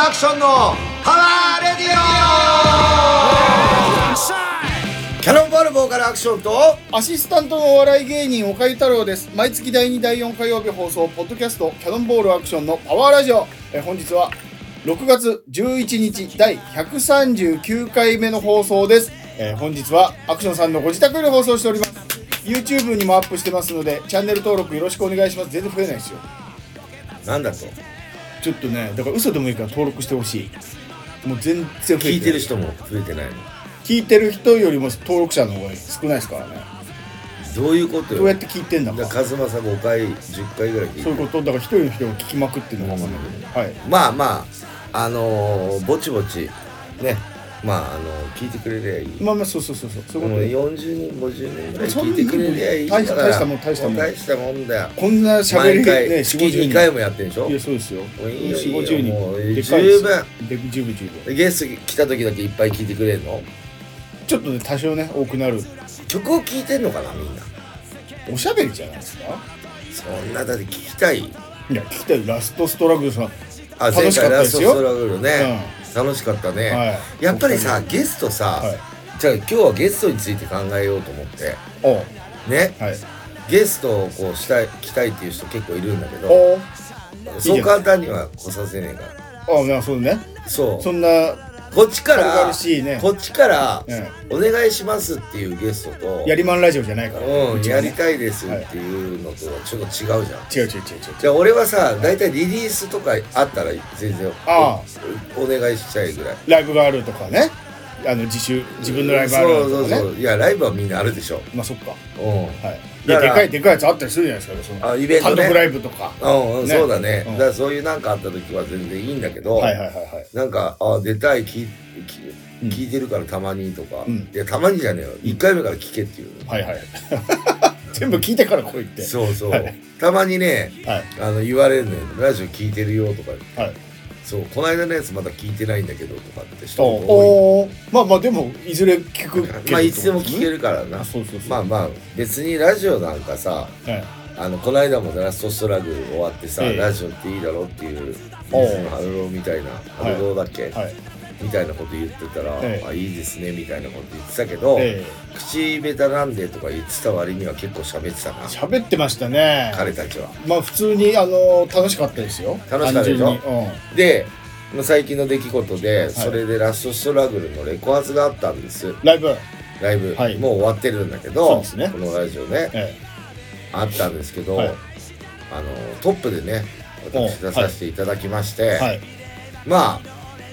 アクションのパワーレディオ。キャノンボールボーカルアクションとアシスタントのお笑い芸人岡井太郎です。毎月第2第4火曜日放送ポッドキャストキャノンボールアクションのパワーラジオ。本日は6月11日第139回目の放送です。本日はアクションさんのご自宅より放送しております。 YouTube にもアップしてますのでチャンネル登録よろしくお願いします。全然増えないですよ。 なんだとちょっとね、だから嘘でもいいから登録してほしい。もう全然増えてない。 聞いてる人も増えてないの？ 聞いてる人よりも登録者の方が少ないですからね。 どういうことよ。 どうやって聞いてんだか。 カズマさん5回10回ぐらい聞いてる。 そういうこと。だから一人の人が聞きまくってるのかもわかんないけど、はい。 まあまあぼちぼちね、まあ聞いてくれりゃいい。 まあまあそうそうそうそう。 もう40人50人ぐらい聞いてくれりゃいいから。 大したもんだよ。こんな喋りね、 月2回もやってるでしょ。 いやそうですよ。 4、 50人もうで十分。 ゲスト来た時だけいっぱい聞いてくれるの？ ちょっとね多少ね多くなる。 曲を聴いてんのかなみんな。 おしゃべりじゃないですか。 そんなだって聞きたい。 いや聞きたい。ラストストラグルさん前回ラストストラグルね、楽しかったね、 はい、 やっぱりさゲストさ、はい、じゃあ今日はゲストについて考えようと思ってね、はい、ゲストをこう来たいっていう人結構いるんだけど、そう簡単には来させねえから。 まあそうね。 そうそんなこっちから、 ね、 こっちからお願いしますっていうゲストとやりまんラジオじゃないから、 やりたいですっていうのとはちょっと違うじゃん。 違う。 じゃあ俺はさ、だいたいリリースとかあったら全然お願いしちゃいぐらい。 ライブがあるとかね、自分のライブあるとかね。 そういやライブはみんなあるでしょ。 まあそっか。 はい。 いやでかいやつあったりするじゃないですか。 イベントね。 単独ライブとか。 そうだね。だからそういうなんかあった時は全然いいんだけど、なんか出たい聞いてるからたまにとか、いやたまにじゃねえよ。1回目から聞けっていう。全部聞いてから来いって。そう。たまにね、言われるのよ。ラジオ聞いてるよとか。そう、この間のやつまだ聞いてないんだけどとかって人も多い。 まあでもいずれ聞くけど。 まあいつでも聞けるからな。まあ別にラジオなんかさ、この間もラストストラグル終わってさ、ラジオっていいだろっていうハルロみたいな、ハルロだっけみたいなこと言ってたら、いいですねみたいなこと言ってたけど、口下手なんでとか言ってた割には結構喋ってたな。 喋ってましたね、 彼たちは。 まあ普通に楽しかったですよ。 楽しかったでしょ。で最近の出来事で、それでラストストラグルのレコ発があったんです。ライブ、もう終わってるんだけど、このラジオね、あったんですけど、トップでね私出させていただきまして、ま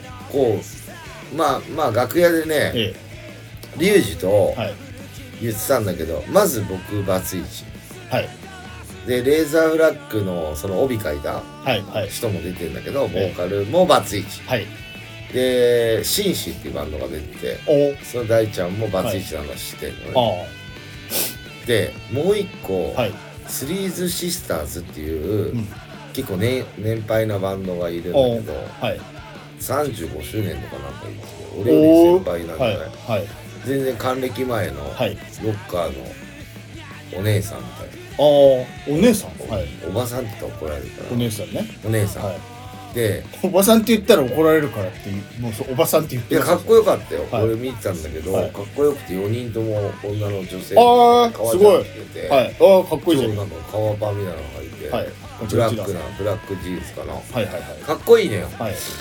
あ楽屋でね、リュウジと言ってたんだけど、まず僕バツイチで、レーザーフラッグのその帯書いた人も出てるんだけど、ボーカルもバツイチで、紳士っていうバンドが出てて、その大ちゃんもバツイチなの知ってるのね。でもう一個、スリーズシスターズっていう、結構年配なバンドがいるんだけど、35周年とかなんかいいんですけど、俺より先輩なんじゃない、全然還暦前のロッカーのお姉さんみたいな。お姉さん、 おばさんって言ったら怒られるから。 お姉さんね。 お姉さん、でおばさんって言ったら怒られるからって、もうおばさんって言っていやかっこよかったよ、俺見てたんだけど、かっこよくて4人とも女の女性が革ジャン着てて、かっこいいじゃん。なんか革パンみたいなの履いて、ブラックジーンズかな、かっこいいのよ。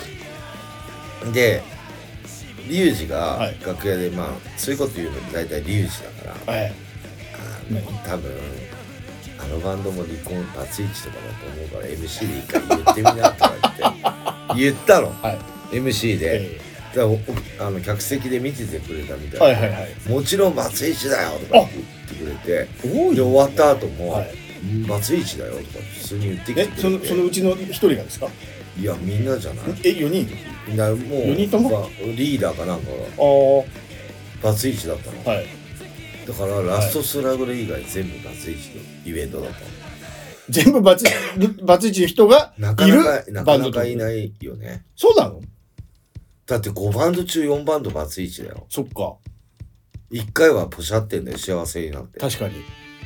でリュウジが楽屋でそういうこと言うの大体リュウジだから、多分あのバンドも離婚バツイチとかだと思うから MC で一回言ってみなとか言ったの、MC で。だから客席で見ててくれたみたいな、もちろんバツイチだよとか言ってくれて、で終わった後もバツイチだよとか普通に言ってきてくれて、 そのうちの一人がですか？ いやみんなじゃない ？4人？ もう 4人ともリーダーかなんかがバツイチだったの。だからラストスラグル以外全部バツイチのイベントだったの。 全部バツイチの人がいるなかなかいないよね。 そうなの？ だって5バンド中4バンドバツイチだよ。 そっか。 1回はポシャってんだよ、幸せになって。 確かに。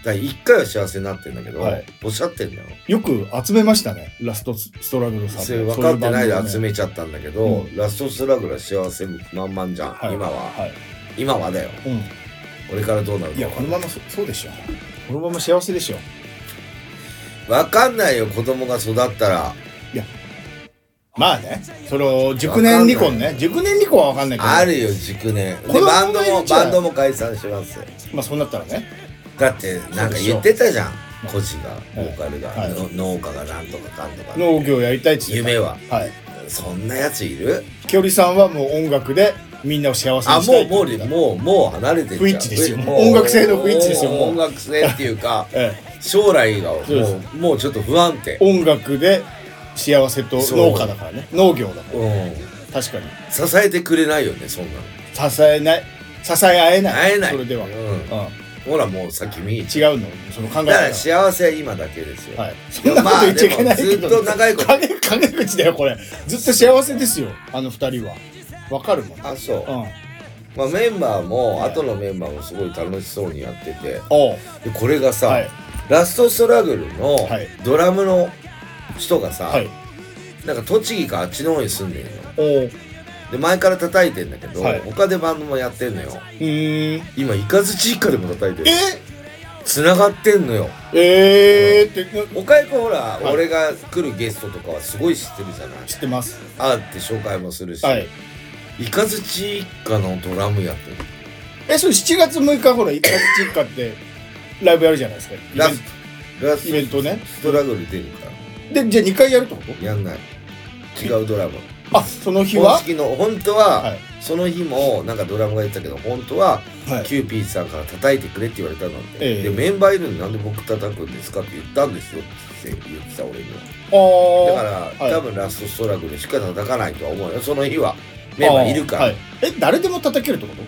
だから1回は幸せになってんだけど、おっしゃってんだよ。 よく集めましたね、ラストストラグルさん。 それ分かってないで集めちゃったんだけど、ラストストラグルは幸せ満々じゃん、今は。今はだよ。これからどうなるのか。 いや、このままそうでしょ。このまま幸せでしょ。 分かんないよ、子供が育ったら。 いや、まあね、その熟年離婚ね。熟年離婚は分かんないけど。 あるよ、熟年。で、バンドも解散します。 まあそうなったらね。 だってなんか言ってたじゃん、孤児が、ボーカルが、農家がなんとかかんとか、 農業やりたいっつって夢は。そんなやついる？ きょりさんはもう音楽でみんなを幸せにしたい。 もう離れてる。 不一致ですよ。音楽性の不一致ですよ。 音楽性っていうか、将来がもうちょっと不安定。 音楽で幸せと農家だからね、農業だから。確かに支えてくれないよね、そんなの。支え合えない。それでは。 ほら、もうさっき見違うの、その考え方。 だから幸せは今だけですよ。 そんなこと言っちゃいけないけど、 ずっと長いこと陰口だよこれ。ずっと幸せですよ、あの二人は。わかるもん。 あ、そう。まあメンバーも後のメンバーもすごい楽しそうにやってて、でこれがさ、ラストストラグルのドラムの人がさ、なんか栃木かあっちの方に住んでるの。で前から叩いてんだけど、他でバンドもやってんのよ。今イカズチ一家でも叩いてる。繋がってんのよ。岡井君ほら、俺が来るゲストとかはすごい知ってるじゃない。 知ってます。 あって紹介もするし、イカズチ一家のドラムやってる。 それ7月6日ほらイカズチ一家ってライブやるじゃないですか。イベントね。 ストラグル出るから。 でじゃあ2回やるってこと？ やんない。違うドラム。 その日は本当はその日もなんかドラムが言ってたけど、本当はキューピーさんから叩いてくれって言われたので、でメンバーいるのになんで僕叩くんですかって言ったんですよって言ってた俺には。だから多分ラストストラグルしか叩かないとは思うよ、その日は。メンバーいるから。 誰でも叩けるってこと？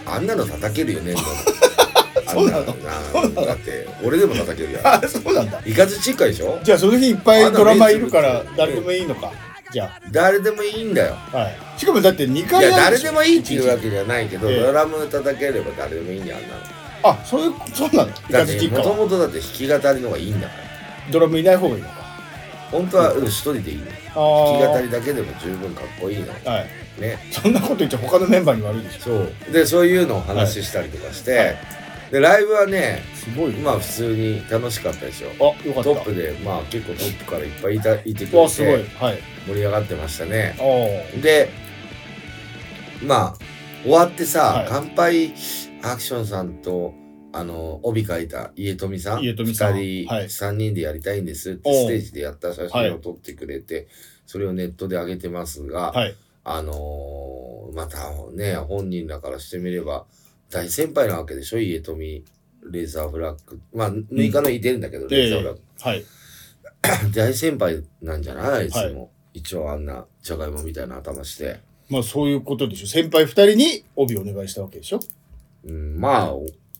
あんなの叩けるよね。 そうなの？ だって俺でも叩けるやん。 そうなんだ。 イカズチ一家でしょ。 じゃあその日いっぱいドラマいるから誰でもいいのか。じゃあ誰でもいいんだよ。 しかもだって2回やる。 いや誰でもいいっていうわけじゃないけど、ドラム叩ければ誰でもいいんだよ、あんなの。 そうなの。 だってもともとだって弾き語りの方がいいんだから。 ドラムいない方がいいのか。 本当は一人でいいの。弾き語りだけでも十分かっこいいの。ね。 そんなこと言っちゃ他のメンバーに悪いでしょ。 そうで、そういうのを話したりとかして、でライブはね、すごいまあ普通に楽しかったですよ。 よかった。 トップでまあ結構トップからいっぱいいてくれて、盛り上がってましたね。でまあ終わってさ、乾杯アクションさんと帯書いた家富さん3人でやりたいんですってステージでやった写真を撮ってくれて、それをネットで上げてますが、またね、本人らからしてみれば大先輩なわけでしょ、家富レーザーフラッグ。まあ6日の日出るんだけど、レーザーフラッグ大先輩なんじゃない？あいつも一応あんなじゃがいもみたいな頭して。 まあそういうことでしょ。先輩2人に帯お願いしたわけでしょ。 まあ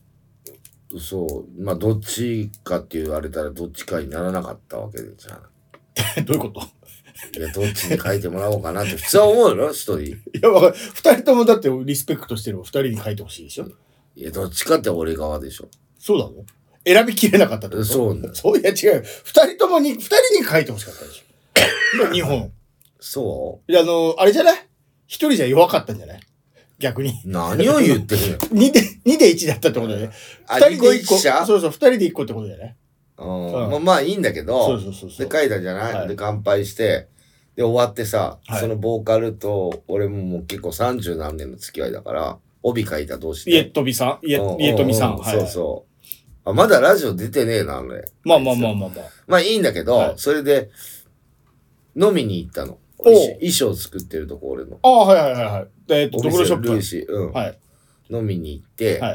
まあどっちかって言われたらどっちかにならなかったわけでじゃん。どういうこと？ いや、どっちに書いてもらおうかなって普通は思うよ、一人。いや、2人ともだってリスペクトしてる2人に書いてほしいでしょ。 いや、どっちかって俺側でしょ。 そうなの？選びきれなかったってこと？そういや違う。2人とも2人に書いてほしかったでしょ。2本。 そう？ いや、あれじゃない？1人じゃ弱かったんじゃない？逆に。 何を言ってるの？ 2で1だったってことだよね。2人で1個。そうそう、2人で1個ってことだよね。 まあいいんだけど、で書いたじゃない、で乾杯して、で終わってさ、そのボーカルと俺も結構30何年の付き合いだから、帯書いた同士で。 家富さん。 そうそう。まだラジオ出てねえな、あれ。 まあ。 まあいいんだけど、それで飲みに行ったの。衣装作ってるとこ俺の。ドクロショップ。ルーシー。飲みに行って、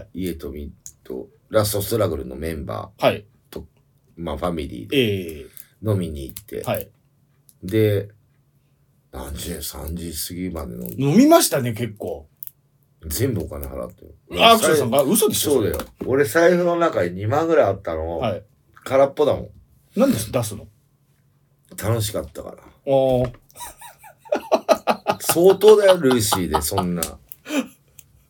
家富とラストストラグルのメンバー。まあファミリーで飲みに行って、で何時3時過ぎまで飲みましたね。結構全部お金払ってる。アクションさんが嘘でしょ。 そうだよ。俺財布の中に2万ぐらいあったの、空っぽだもん。 なんで出すの？ 楽しかったから。相当だよ、ルーシーでそんな。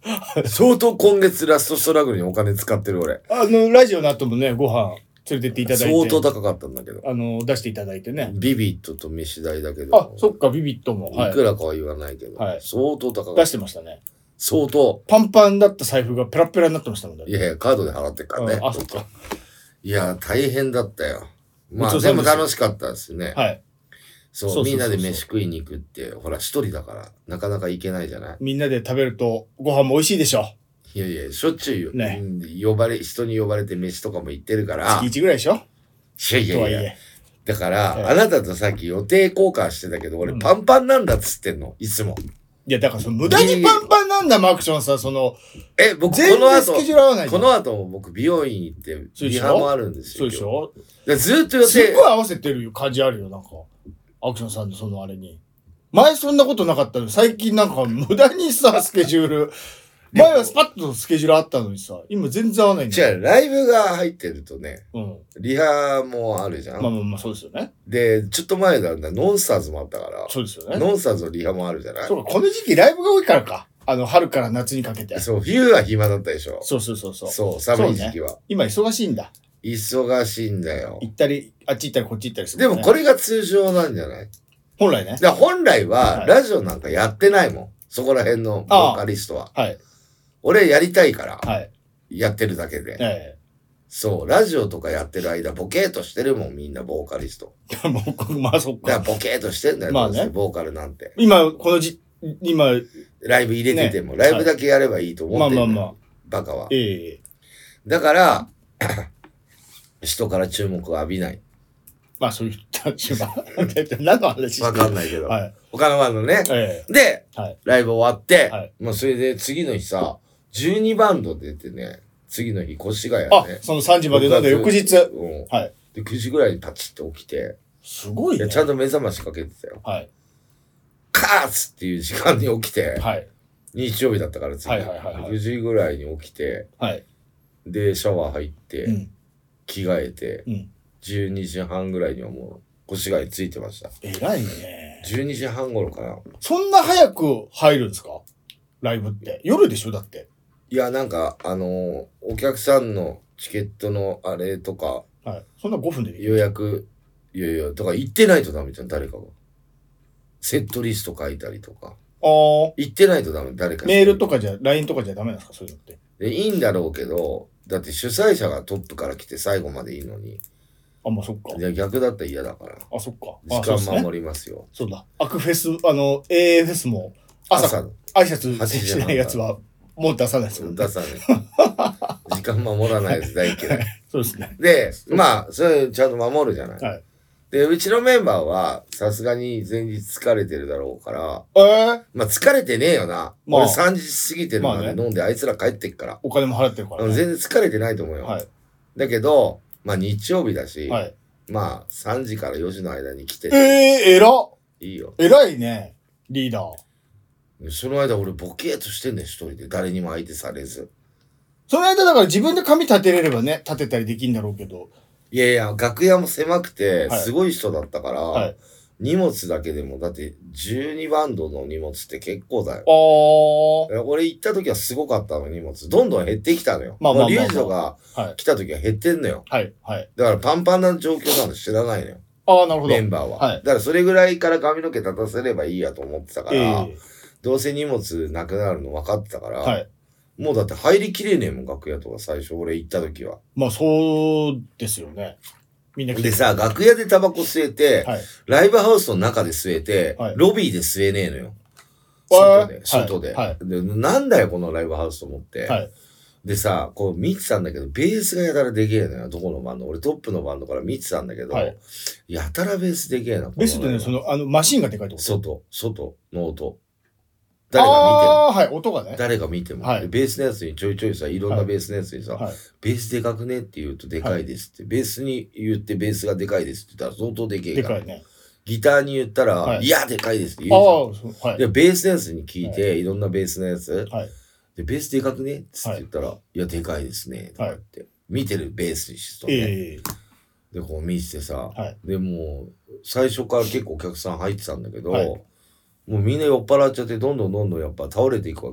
相当今月ラストストラグルにお金使ってる俺。 ラジオの後もね、ご飯連れてっていただいて。 相当高かったんだけど。 出していただいてね。 ビビットと飯代だけど。 そっか、ビビットも。 いくらかは言わないけど。はい、相当高かった。 出してましたね。 相当。 パンパンだった財布がペラペラになってましたもんね。 いやいや、カードで払ってっからね。 そっか。 いや、大変だったよ。まあ、でも楽しかったですね。はい。そう、みんなで飯食いに行くって、ほら、一人だから、なかなか行けないじゃない。 みんなで食べると、ご飯も美味しいでしょ。 いやいや、しょっちゅうよ。 ね。 人に呼ばれて飯とかも行ってるから。 月1ぐらいでしょ。 いやいや。だから、あなたとさっき予定交換してたけど、俺パンパンなんだっつってんの、いつも。 いや、だから無駄にパンパンなんだ、マクションさ、 僕、この後も僕、美容院行って、リハもあるんですよ。 そうでしょ。 ずっと予定。 すっごい合わせてる感じあるよ、なんか。アクションさんのそのあれに。前そんなことなかったのに、最近なんか無駄にさ、スケジュール。前はスパッとスケジュールあったのにさ、今全然合わないんだよ。 違う、ライブが入ってるとね、リハもあるじゃん。 まあ、そうですよね。 で、ちょっと前だんだノンスターズもあったから、 そうですよね。 ノンスターズのリハもあるじゃない。 そうか、この時期ライブが多いからか。春から夏にかけて。 そう、冬は暇だったでしょ。 そう。 そう、寒い時期は。 今忙しいんだ。 忙しいんだよ。 行ったり、あっち行ったりこっち行ったりする。 でもこれが通常なんじゃない？ 本来ね。 本来は、ラジオなんかやってないもん。そこら辺のボーカリストは。はい。俺やりたいから、やってるだけで。そう、ラジオとかやってる間、ボケーとしてるもん、みんなボーカリスト。 まあそっか。 だからボケーとしてんだよ、まあね、ボーカルなんて。 今、 ライブ入れてても、ライブだけやればいいと思ってるの。バカは。だから、人から注目を浴びない。 まあそういう人たちは、何の話わかんないけど。他のバンドね。で、ライブ終わって、もうそれで次の日さ、12バンド出てね、次の日、越谷ね。 その3時までの翌日。 はい。で、9時ぐらいにパチッと起きて。 すごいね。 ちゃんと目覚ましかけてたよ。はい。カーツっていう時間に起きて。はい。日曜日だったから次。9時ぐらいに起きて。はい。で、シャワー入って、着替えて、12時半ぐらいにはもう、越谷着いてました。 偉いね。 12時半頃かな。 そんな早く入るんですか？ライブって。夜でしょだって。 いや、なんか、お客さんのチケットのあれとか、 はい。そんな5分で予約、とか言ってないとダメじゃん、誰かが。セットリスト書いたりとか。言ってないとダメ、誰か。 メールとかLINE とかじゃダメなんですかそういうのって。 いいんだろうけど、だって主催者がトップから来て最後までいいのに。 まあそっか。 逆だったら嫌だから。 そっか。 時間守りますよ。 そうだ。アクフェス、AA フェスも、朝、挨拶しないやつは、もう出さないですよね。 出さない。時間守らないやつ大嫌い。 そうですね。 で、まあ、それちゃんと守るじゃない。はい。で、うちのメンバーは、さすがに前日疲れてるだろうから、まあ疲れてねえよな。俺3時過ぎてるまで飲んであいつら帰ってっから。 お金も払ってるから。 全然疲れてないと思うよ。はい。だけど、まあ日曜日だし、はい。まあ3時から4時の間に来て。 偉っ！ いいよ。 偉いね、リーダー。 その間俺ボケーとしてんねん、一人で。誰にも相手されず。 その間だから自分で髪立てれればね、立てたりできんだろうけど。 いやいや、楽屋も狭くて、すごい人だったから、はい、荷物だけでも、だって12バンドの荷物って結構だよ。俺行った時はすごかったの、荷物。どんどん減ってきたのよ。リュウジとか来た時は減ってんのよ。はい。はい。だからパンパンな状況なの知らないのよ。 なるほど。 メンバーは。はい。だからそれぐらいから髪の毛立たせればいいやと思ってたから、どうせ荷物なくなるの分かってたから、はい。もうだって入りきれねえもん、楽屋とか最初俺行った時は。 まあそうですよね。みんなでさ、楽屋でタバコ吸えて、はい、ライブハウスの中で吸えて、はい、ロビーで吸えねえのよ。外で。はい、でなんだよ、このライブハウスと思って。はい、でさ、こう見てたんだけど、ベースがやたらでけえのよ。どこのバンド？俺トップのバンドから見てたんだけど、はい、やたらベースでけえな。 ベースってね、マシンがでかいってこと？ 外の音。誰が見ても。 はい、音がね。 誰が見ても。はい、ベースのやつにちょいちょいさ、いろんなベースのやつにさ、はい、ベースでかくねって言うとでかいですって、はい、ベースに言ってベースがでかいですって言ったら相当でけえから。でかいね。ギターに言ったら、はい、いや、でかいですって言うじゃん。はい、で、ベースのやつに聞いて、はい、いろんなベースのやつ、はい、で、ベースでかくねって言ったら、はい、いや、でかいですね、とかって。はい、見てるベースにしとね。で、こう見ててさ、はい、で、もう、最初から結構お客さん入ってたんだけど、はい、もうみんな酔っ払っちゃって、どんどんやっぱ倒れていくわけよ。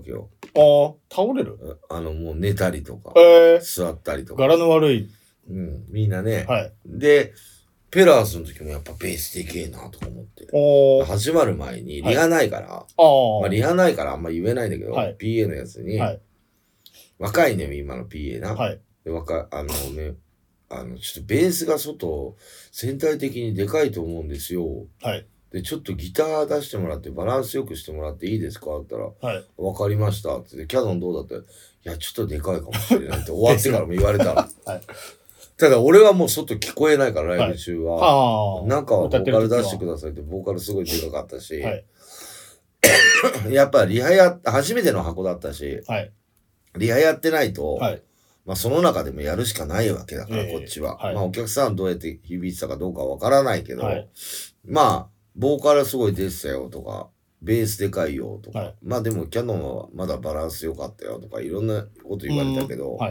倒れる？ もう寝たりとか、座ったりとか。 柄の悪い。 みんなね。 はい。 で、ペラーズの時もやっぱベースでけえなとか思って。始まる前に、リハないから、まあリハないからあんま言えないんだけど、PA のやつに、若いね、今の PA な。で、ちょっとベースが全体的にでかいと思うんですよ。で、ちょっとギター出してもらってバランスよくしてもらっていいですかって言ったら、わかりましたって言って、キャノンどうだって、いや、ちょっとでかいかもしれないって終わってからも言われたの。ただ俺はもう外聞こえないから、ライブ中は。なんかはボーカル出してくださいって、ボーカルすごいでかかったし、やっぱリハ初めての箱だったし、リハやってないと、まあその中でもやるしかないわけだから、こっちは。まあお客さんどうやって響いてたかどうかわからないけど、まあ、ボーカルすごい出てたよとか、ベースでかいよとか、まあでもキャノンはまだバランス良かったよとか、いろんなこと言われたけど、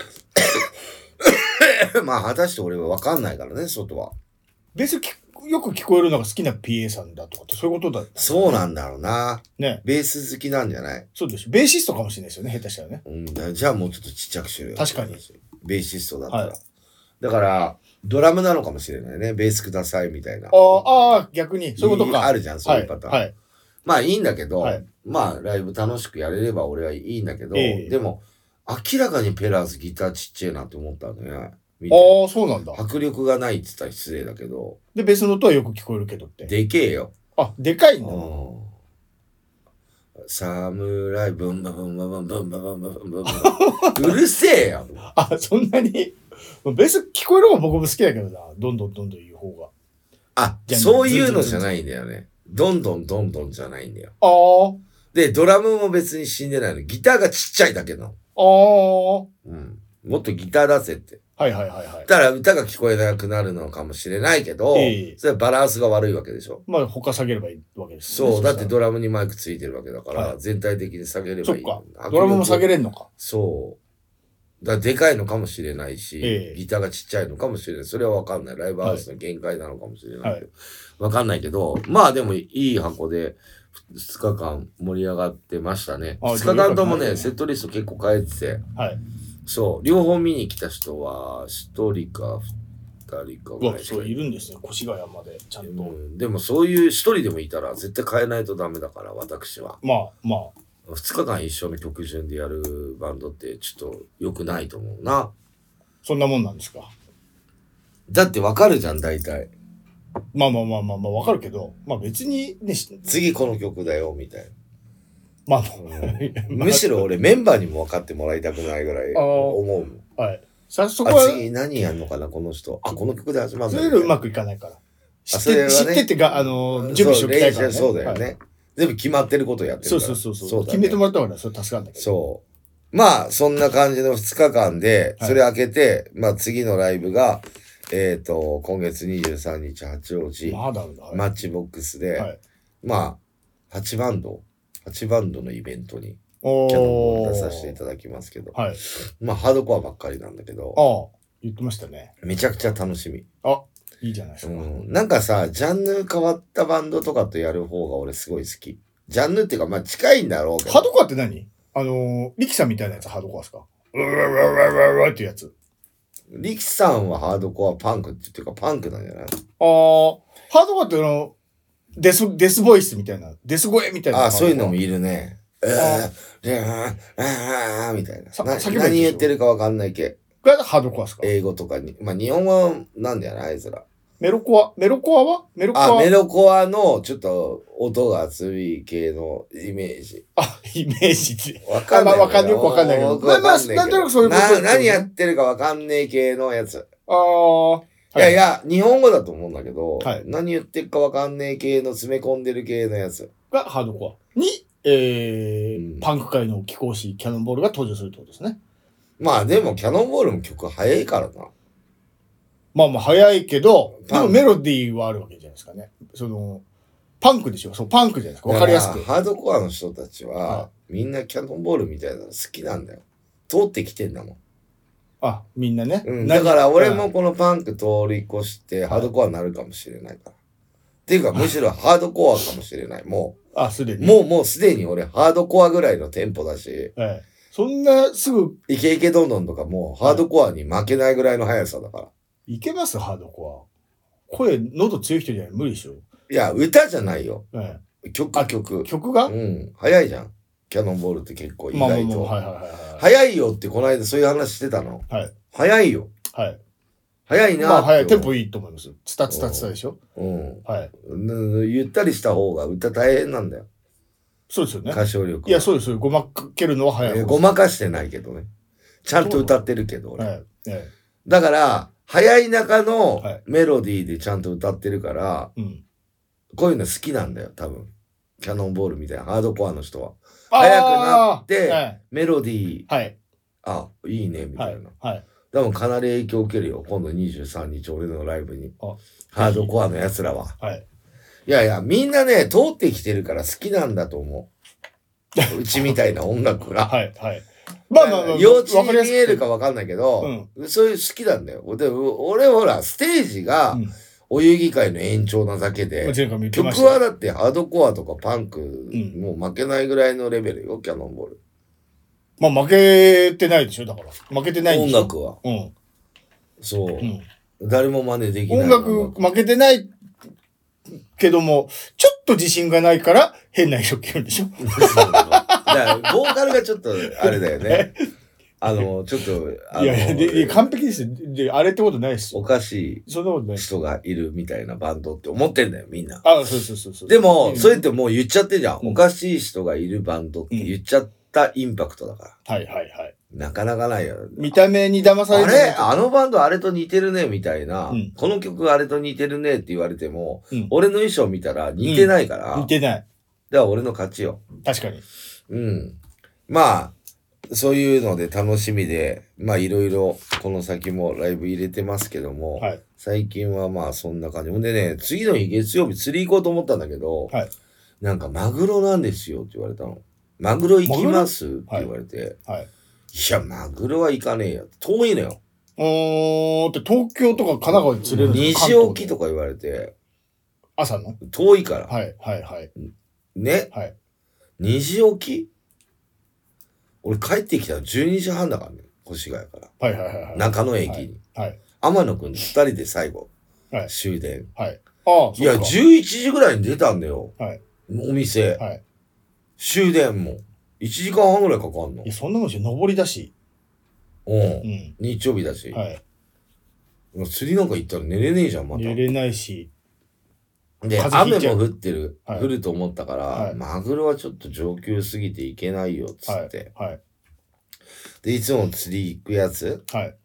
まあ果たして俺は分かんないからね、外は。 ベースよく聞こえるのが好きな PA さんだとかってそういうことだった、 そうなんだろうな。ね。ベース好きなんじゃない？ そうです。ベーシストかもしれないですよね、下手したらね。 じゃあもうちょっとちっちゃくしろよ。 確かに。 ベーシストだったら。だから、ドラムなのかもしれないね。ベースくださいみたいな。 逆に。そういうことか。 あるじゃん、そういうパターン。まあいいんだけど、まあライブ楽しくやれれば俺はいいんだけど、でも、明らかにペラーズギターちっちゃいなって思ったんだよね。 そうなんだ。 迫力がないって言ったら失礼だけど。 で、ベースの音はよく聞こえるけどって。 でけえよ。 でかいんだ。 サムライブンバブンバブンバブンバブンバブンバブン。うるせえよ。 そんなにベース聞こえる方が僕も好きだけどな。どんどん言う方が。 そういうのじゃないんだよね。どんどんじゃないんだよ。で、ドラムも別に死んでないの。ギターがちっちゃいだけなの。もっとギター出せって。だから歌が聞こえなくなるのかもしれないけど、それはバランスが悪いわけでしょ。 まあ他下げればいいわけですね。 そう、だってドラムにマイクついてるわけだから、全体的に下げればいい。 そっか。ドラムも下げれんのか。 そう。だからでかいのかもしれないし、ギターがちっちゃいのかもしれない。それはわかんない。ライブハウスの限界なのかもしれないけど。わかんないけど、まあでもいい箱で2日間盛り上がってましたね。2日間ともね、セットリスト結構変えてて。そう、両方見に来た人は、1人か2人かぐらい。 そう、いるんですよ、越谷まで、ちゃんと。 でもそういう1人でもいたら、絶対変えないとダメだから、私は。 まあ。 2日間一緒の曲順でやるバンドって、ちょっと良くないと思うな。 そんなもんなんですか。 だってわかるじゃん、大体。 まあ、わかるけど、まあ別にね、 次この曲だよ、みたいな。むしろ俺メンバーにも分かってもらいたくないぐらい思うもん。そこは次何やんのかなこの人。この曲で始まるんだ。 それでうまくいかないから。知ってってが準備しておきたいからね。 そうだよね。全部決まってることやってるから。 そう。決めてもらったからそれ助かるんだけど。 そう。まあそんな感じの2日間でそれ開けて、まあ次のライブが今月23日八王子マッチボックスで、まあ8バンドのイベントにキャノンを出させていただきますけど、まあハードコアばっかりなんだけど、 言ってましたね。 めちゃくちゃ楽しみ。 いいじゃないですか。 なんかさ、ジャンル変わったバンドとかとやる方が俺すごい好き。ジャンルっていうかまあ近いんだろうけど。 ハードコアって何？リキさんみたいなやつハードコアですか？っていうやつ。 リキさんはハードコアパンクっていうかパンクなんじゃない？ ハードコアってデスボイスみたいな、デス声みたいな。 そういうのもいるね。みたいな。何言ってるかわかんない系。 がハードコアですか？ 英語とかに。まあ日本語なんだよね、あいつら。 メロコアはメロコアのちょっと音が強い系のイメージ。 イメージって。 わかんない。 よくわかんないけど。なんとなくそういうこと。 何やってるかわかんねえ系のやつ。いや、日本語だと思うんだけど、何言ってるかわかんねえ系の詰め込んでる系のやつ。 がハードコアに、パンク界の貴公子キャノンボールが登場するってことですね。 まあでもキャノンボールも曲早いからな。 まあ早いけど、でもメロディーはあるわけじゃないですかね。パンクでしょ。パンクじゃないですか。わかりやすく。 ハードコアの人たちは、みんなキャノンボールみたいなの好きなんだよ。通ってきてんだもん。 みんなね。 だから俺もこのパンク通り越してハードコアになるかもしれないから。っていうかむしろハードコアかもしれない。もう。 あ、すでに。 もうすでに俺ハードコアぐらいのテンポだし、 そんなすぐ。 イケイケどんどんとかもうハードコアに負けないぐらいの速さだから。 いけますハードコア。声、喉強い人じゃない無理でしょ。 いや、歌じゃないよ。曲。 曲が早いじゃん。キャノンボールって結構意外と。早いよってこの間そういう話してたの。早いよ。早いな。 早い。テンポいいと思います。ツタでしょ。 ゆったりした方が歌大変なんだよ。 そうですよね。 歌唱力。 いや、そうですよ。ごまかけるのは早い。 ごまかしてないけどね。ちゃんと歌ってるけど、俺。だから、早い中のメロディーでちゃんと歌ってるから、こういうの好きなんだよ、多分。キャノンボールみたいなハードコアの人は。早くなって、メロディー、あ、いいね、みたいな。多分かなり影響を受けるよ。今度23日、俺のライブに。ハードコアの奴らは。いやいや、みんなね、通ってきてるから好きなんだと思う。うちみたいな音楽が。まあ、幼稚に見えるか分かんないけど、そういう好きなんだよ。俺ほら、ステージが、お遊戯会の延長なだけで、曲はだってハードコアとかパンク、もう負けないぐらいのレベルよ、キャノンボール。 まあ負けてないでしょ、だから。負けてないんでしょ。 音楽は。そう。誰も真似できない。 音楽負けてないけども、ちょっと自信がないから変な色気るんでしょ。 だからボーカルがちょっとあれだよね。ちょっと、 いや、完璧ですよ。で、あれってことないですよ。 おかしい人がいるみたいなバンドって思ってんだよ、みんな。 そう。 でも、それってもう言っちゃってんじゃん。おかしい人がいるバンドって言っちゃったインパクトだから。なかなかないよ。 見た目に騙されて。あのバンドあれと似てるね、みたいな。この曲あれと似てるねって言われても、俺の衣装見たら似てないから。 似てない。 だから俺の勝ちよ。 確かに。 まあ、そういうので楽しみで、まあいろいろこの先もライブ入れてますけども、最近はまあそんな感じ。ほんでね、次の日月曜日釣り行こうと思ったんだけど、なんかマグロなんですよって言われたの。マグロ行きますって言われて、いや、マグロは行かねえよ。遠いのよ。 って東京とか神奈川に釣れるんですか？ 西沖とか言われて。 朝の？ 遠いから。ね。西沖？俺帰ってきたら12時半だからね。越谷から。中野駅に。天野くん2人で最後。終電。いや、11時ぐらいに出たんだよ。お店。終電も。1時間半ぐらいかかんの。 いや、そんなもんし、登りだし。 日曜日だし。釣りなんか行ったら寝れねえじゃん、また。 寝れないし。 で、雨も降ってる。降ると思ったから、マグロはちょっと上級すぎていけないよ、つって。で、いつも釣り行くやつ。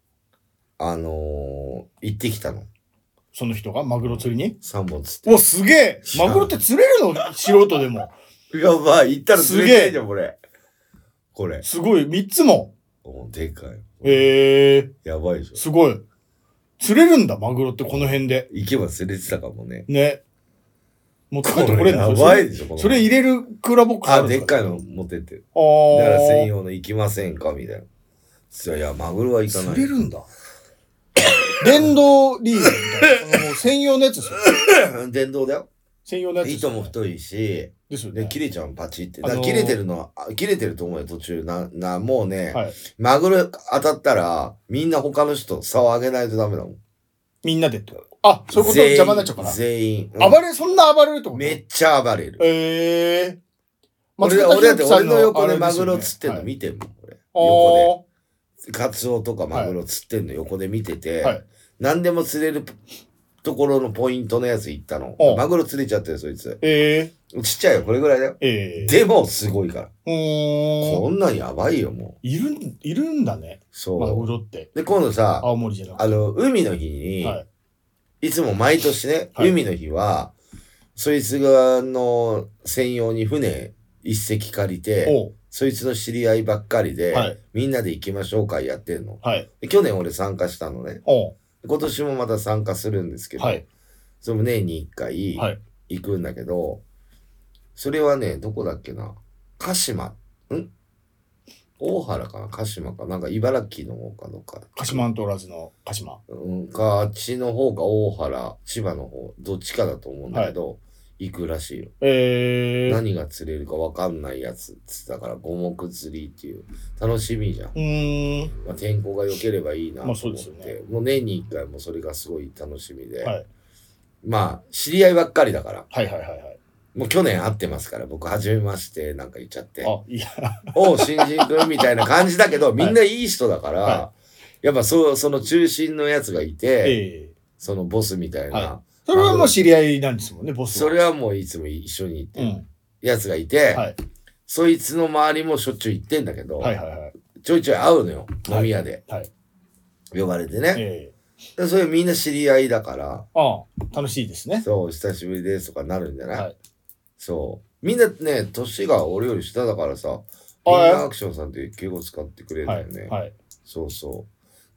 行ってきたの。 その人がマグロ釣りに ?3 本釣って。 お、すげえマグロって釣れるの素人でも。 やばい、行ったら釣れないじゃん、これ。これ。 すごい、3つも。 でかい。やばいでしょ。 すごい。釣れるんだ、マグロってこの辺で。 行けば釣れてたかもね。 ね。持って帰ってこれんの？ やばいでしょ、 それ入れるクーラーボックスあるんですか？でっかいの持ってって。だから専用の行きませんかみたいな。いや、マグロは行かない。 釣れるんだ。電動リールみたいな。もう専用のやつですよ。 電動だよ。 専用のやつ。 糸も太いし。 ですよね。 で、切れちゃうパチって。だから切れてるのは、切れてると思うよ、途中。もうね、マグロ当たったら、みんな他の人、差を上げないとダメだもん。 みんなでって。あ、そういうこと邪魔になっちゃうから。 全員。 そんな暴れるってこと？ めっちゃ暴れる。 俺だって俺の横でマグロ釣ってんの見てんもん、俺。横で。カツオとかマグロ釣ってんの横で見てて、何でも釣れるところのポイントのやつ行ったの。マグロ釣れちゃってる、そいつ。ちっちゃいよ、これぐらいだよ。でも、すごいから。こんなんやばいよ、もう。いるんだね。 そう。 マグロって。 で、今度さ、 青森じゃなくて。 海の日に、いつも毎年ね、海の日は、そいつがの専用に船一隻借りて、そいつの知り合いばっかりで、みんなで行きましょう会やってんの。去年俺参加したのね。今年もまた参加するんですけど、その年に1回行くんだけど、それはね、どこだっけな、鹿島、大原かな鹿島かなんか茨城の方かどっか。 鹿島アントラーズの鹿島。 あっちの方か大原、千葉の方、どっちかだと思うんだけど、 行くらしいよ。何が釣れるか分かんないやつっつったから五目釣りっていう楽しみじゃん。まあ、天候が良ければいいなと思って、まあそうですよね、もう年に1回もそれがすごい楽しみで、はい、まあ知り合いばっかりだから、はいはいはいはい、もう去年会ってますから僕初めましてなんか言っちゃって、いやおう新人くんみたいな感じだけどみんないい人だから、はい、やっぱその中心のやつがいて、そのボスみたいな、はい、 それはもう知り合いなんですもんね、ボスは。それはもういつも一緒に行ってるやつがいて、はい、そいつの周りもしょっちゅう行ってんだけど、はいはいはい、ちょいちょい会うのよ、飲み屋で。はいはい、呼ばれてね。でそれみんな知り合いだから。 楽しいですね。 そう、久しぶりですとかなるんじゃない、はい、そう。みんなね、年が俺より下だからさ、みんなアクションさんって敬語使ってくれるんだよね。はいはい、そうそう。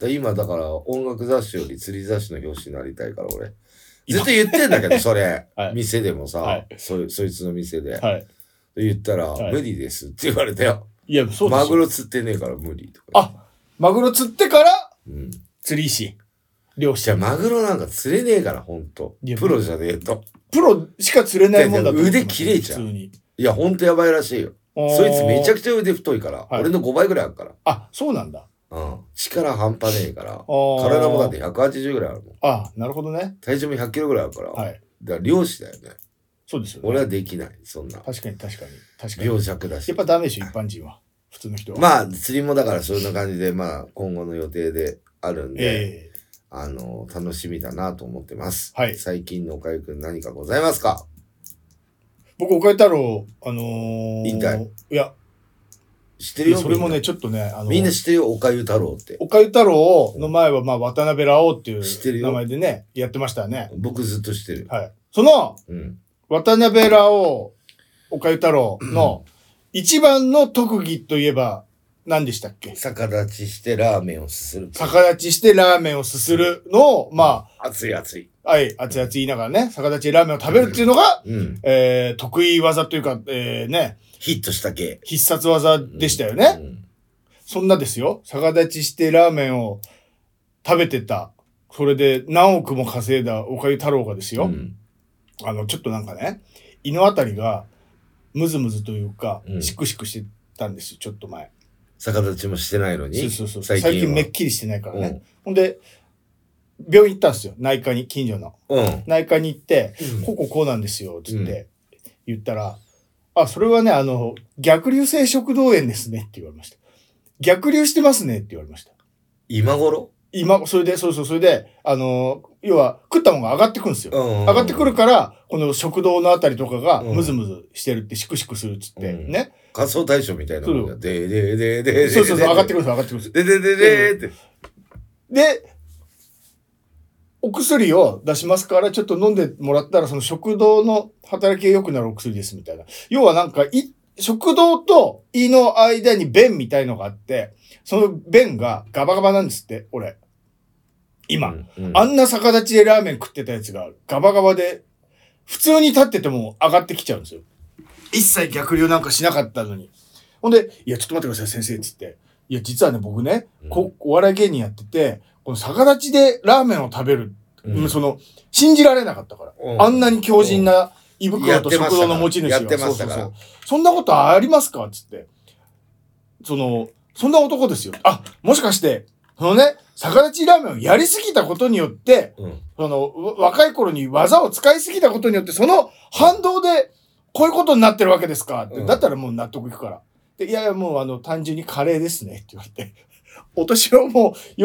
今だから音楽雑誌より釣り雑誌の表紙になりたいから俺。ずっと言ってんだけど、それ。はい、店でもさ、はい、そいつの店で。はい、言ったら、はい、無理ですって言われたよ。いや、そうですよ。マグロ釣ってねえから無理とか。 マグロ釣ってから、釣り石。漁師。 じゃあマグロなんか釣れねえから、ほんと。プロじゃねえと。 プロしか釣れないもんだと思う。 腕切れちゃう。いや、ほんとやばいらしいよ。そいつめちゃくちゃ腕太いから、俺の5倍ぐらいあるから。 そうなんだ。 力半端ねえから、体もだって180ぐらいあるもん。 なるほどね。 体重も100キロぐらいあるから、はい、だから漁師だよね。 そうですよね。 俺はできない、そんな。 確かに。 病弱だし。 やっぱダメでしょ、一般人は。普通の人は。 まあ、釣りもだからそんな感じで、まあ、今後の予定であるんで、楽しみだなと思ってます。はい。最近のおかゆくん何かございますか？ 僕、おかゆ太郎、 引退。 いや、 知ってるよ。 それもね、ちょっとね、 みんな知ってるよ、おかゆ太郎って。 おかゆ太郎の前は、まあ、渡辺ラオウっていう名前でね、やってましたね。 僕ずっと知ってる。 はい。その、渡辺ラオウ、おかゆ太郎の一番の特技といえば、何でしたっけ？ 逆立ちしてラーメンをすする。 逆立ちしてラーメンをすするのを、まあ、熱い。はい、 熱い言いながらね、逆立ちでラーメンを食べるっていうのが、得意技というか、ね。 ヒットした系。 必殺技でしたよね。そんなですよ。逆立ちしてラーメンを食べてた。それで何億も稼いだおかゆ太郎がですよ。ちょっとなんかね、胃のあたりがムズムズというか、シクシクしてたんですよ、ちょっと前。 逆立ちもしてないのに。 そう。最近めっきりしてないからね。ほんで、病院行ったんですよ。内科に、近所の。内科に行って、こうなんですよ、つって言ったら、それはね、逆流性食道炎ですねって言われました。逆流してますねって言われました。 今頃？ それで、それで、要は、食ったものが上がってくるんですよ。上がってくるから、この食道のあたりとかが、ムズムズしてるって、シクシクするっつって、ね。 乾燥対象みたいなものが、 そう、上がってくるんです。 って。 で、お薬を出しますから、ちょっと飲んでもらったら、その食道の働きが良くなるお薬ですみたいな。要はなんか、食道と胃の間に便みたいのがあって、その便がガバガバなんですって、俺。今。あんな逆立ちでラーメン食ってたやつがガバガバで、普通に立ってても上がってきちゃうんですよ。一切逆流なんかしなかったのに。ほんで、いや、ちょっと待ってください、先生、つって。いや、実はね、僕ね、お笑い芸人やってて、この逆立ちでラーメンを食べる。信じられなかったから。あんなに強靭な胃袋と食道の持ち主が。 やってましたから。 そんなことありますかつって。そんな男ですよ。もしかして、逆立ちラーメンをやりすぎたことによって、若い頃に技を使いすぎたことによって、その反動で、こういうことになってるわけですかって。だったらもう納得いくから。で、いやいや、もう単純にカレーですねって言われて。お年はもう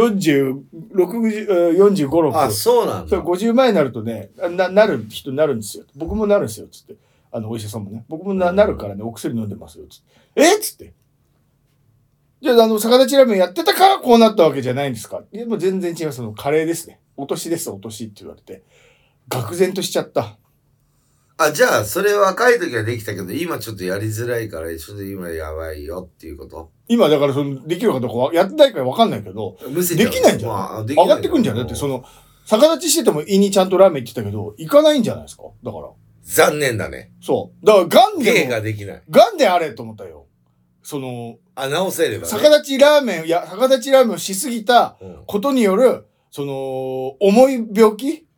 45、6。 そうなんだ。 50前になるとね、なる人になるんですよ。僕もなるんですよ。つって。お医者さんもね。僕もなるからね、お薬飲んでますよ。つって。つって。じゃあ、逆立ちラーメンやってたからこうなったわけじゃないんですか？いや、もう全然違う。カレーですね。お年です、お年って言われて。愕然としちゃった。 じゃあ、それ若い時はできたけど、今ちょっとやりづらいから、ちょっと今やばいよっていうこと？ 今、だからできるかどうかは、やってないから分かんないけど、できないんじゃない？上がってくんじゃない？だって逆立ちしてても胃にちゃんとラーメン行ってたけど、行かないんじゃないですか？だから。 残念だね。 そう。だから、ガンで。 ができない。 ガンであれと思ったよ。 直せればね。 逆立ちラーメンをしすぎたことによる、重い病気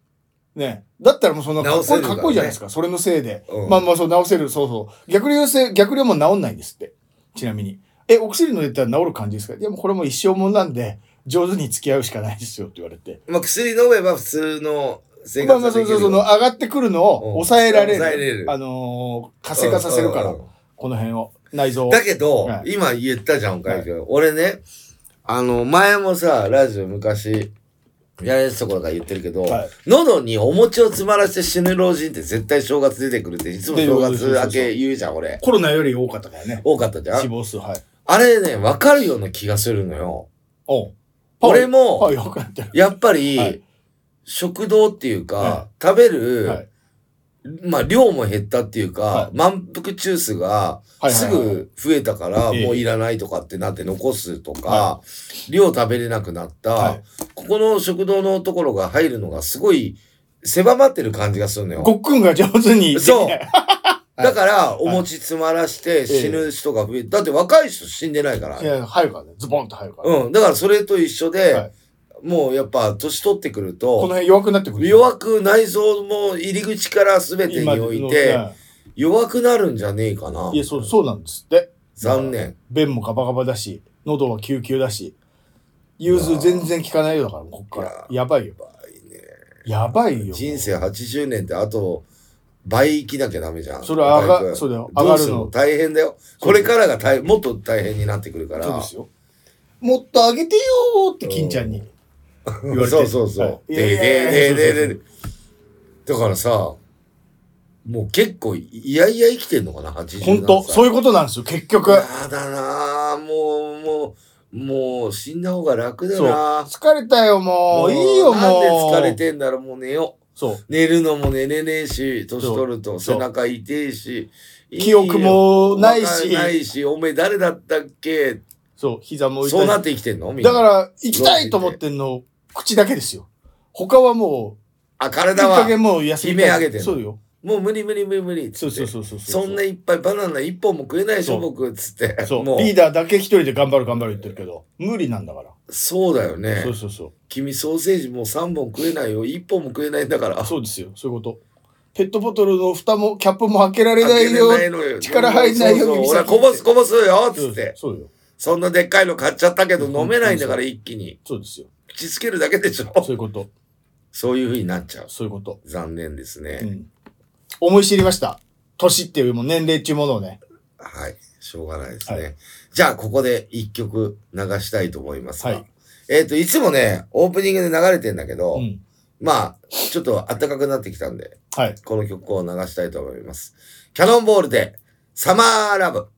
ね、だったらもうそんなかっこいいじゃないですか、それのせいで。まあそう直せる、そう。逆流はもう治んないんですって。ちなみに。お薬飲んでたら治る感じですか？いやもうこれも一生もんなんで、上手に付き合うしかないですよって言われて。 まあ薬飲めば普通の生活ができる。 そう、上がってくるのを抑えられる。活性化させるから、この辺を、内臓を。 だけど、今言ったじゃん、岡井君。俺ね、前もさ、ラジオ昔、やれてた頃から言ってるけど、喉にお餅を詰まらせて死ぬ老人って絶対正月出てくるって、いつも正月明け言うじゃん、俺。 コロナより多かったからね。 多かったじゃん。 死亡数、 あれね、わかるような気がするのよ。俺も、やっぱり、食道っていうか、食べる、まあ、量も減ったっていうか、満腹中枢がすぐ増えたから、もういらないとかってなって残すとか、量食べれなくなった、ここの食道のところが入るのがすごい狭まってる感じがするのよ。 ごっくんが上手に。 そう。だから、お餅詰まらして死ぬ人が増えて、だって若い人死んでないから。 いや、入るからね。ズボンと入るから。 だからそれと一緒で、もうやっぱ年取ってくると、 この辺弱くなってくる。 弱く内臓も入り口から全てにおいて、弱くなるんじゃねえかな。 いや、そうなんですって。 残念。 便もガバガバだし、喉はキューキューだし、融通全然効かないよだから、こっから。やばいよ。やばいよ。 人生80年ってあと、倍生きなきゃダメじゃん。 それはそうだよ。上がるの。 大変だよ。これからがもっと大変になってくるから。 そうですよ。もっと上げてよーって金ちゃんに。 そう。で。だからさ、もう結構、いやいや生きてんのかな、80年。 本当そういうことなんですよ、結局。 やだなもう、死んだ方が楽だな疲れたよ、もう。いいよ、もう。 なんで疲れてんだろ、もう寝よう。 そう。 寝るのも寝れねえし、年取ると背中痛えし。 記憶もないし。 おめえ誰だったっけ？ そう、膝も痛い。 そうなって生きてんの？ だから、生きたいと思ってんの、口だけですよ。他はもう、 体は、 もう休み悲鳴上げてる。 そうよ。 もう無理。そう。そんないっぱいバナナ一本も食えないでしょ、僕、つって。 そう。リーダーだけ一人で頑張る言ってるけど、無理なんだから。 そうだよね。 そう。 君ソーセージもう3本食えないよ。1本も食えないんだから。 そうですよ。そういうこと。ペットボトルの蓋も、キャップも開けられないよ。力入んないよ。 ほら、こぼすよ、つって。 そうよ。 そんなでっかいの買っちゃったけど飲めないんだから一気に。 そうですよ。 口つけるだけでしょ。 そういうこと。 そういう風になっちゃう。 そういうこと。 残念ですね。 思い知りました。年っていうも年齢っていうものをね。 はい。しょうがないですね。じゃあ、ここで一曲流したいと思いますが。いつもね、オープニングで流れてんだけど、まあ、ちょっと暖かくなってきたんで、この曲を流したいと思います。キャノンボールで、サマーラブ。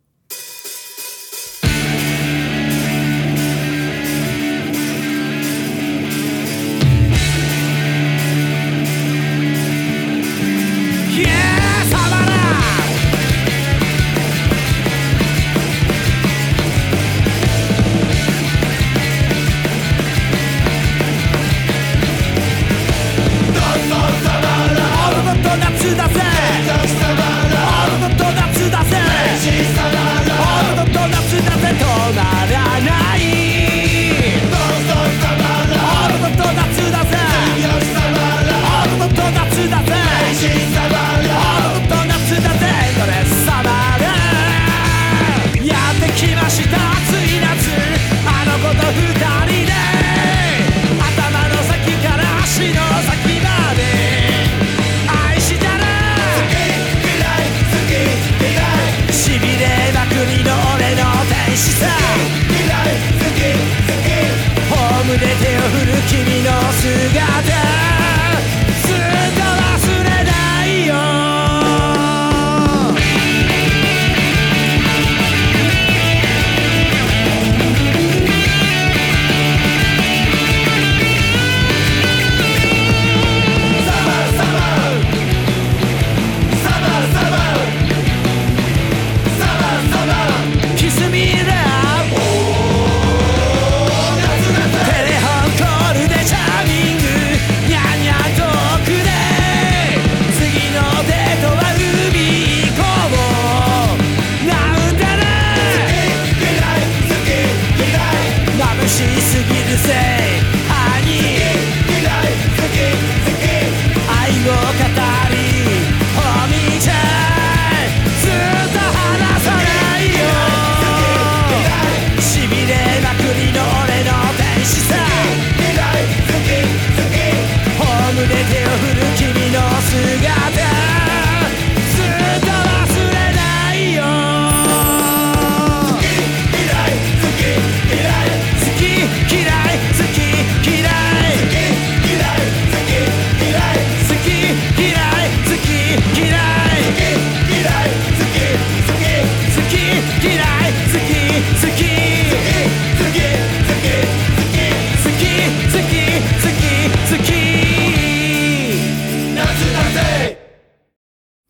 夏だぜ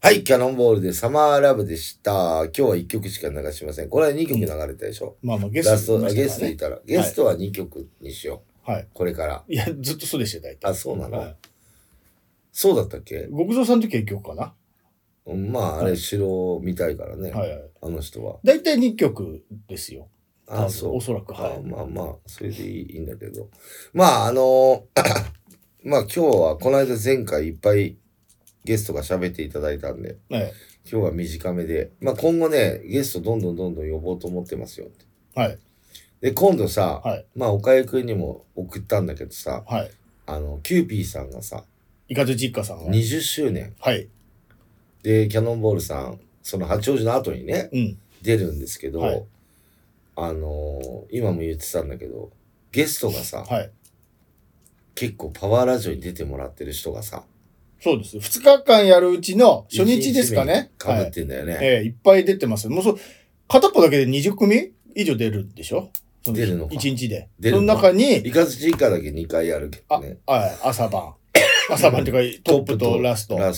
はい、キャノンボールでサマーラブでした。今日は1曲しか流しません。これは2曲流れたでしょ。 まあまあゲスト、ね、 ゲストいたら。ゲストは2曲にしよう。 はい。 これから。 いや、ずっとそうでしたよ、大体。 あ、そうなの、はい、そうだったっけ？ 極蔵さんの時は1曲かな。 まあ、あれ、城見たいからね。 はいはい。 あの人は。 大体2曲ですよ。 あ、そう。 おそらく。 はい。まあまあ、それでいいんだけど。まあ、まあ今日は、この間前回いっぱいゲストが喋っていただいたんで、今日は短めで、まあ今後ね、ゲストどんどん呼ぼうと思ってますよって。はい。で、今度さ、まあ岡井くんにも送ったんだけどさ、キューピーさんがさ、 イカズチッカさんが 20周年。はい。で、キャノンボールさん、その八王子の後にね、出るんですけど、今も言ってたんだけど、ゲストがさ、結構パワーラジオに出てもらってる人がさ、 そうです。2日間やるうちの初日ですかね。 かぶってんだよね。 いっぱい出てます。もう片っぽだけで20組以上出るでしょ？ 出るのか。 1日で。その中に、 イカズチイカだけ2回やるけどね。 朝晩。朝晩っていうか、トップとラスト。はい。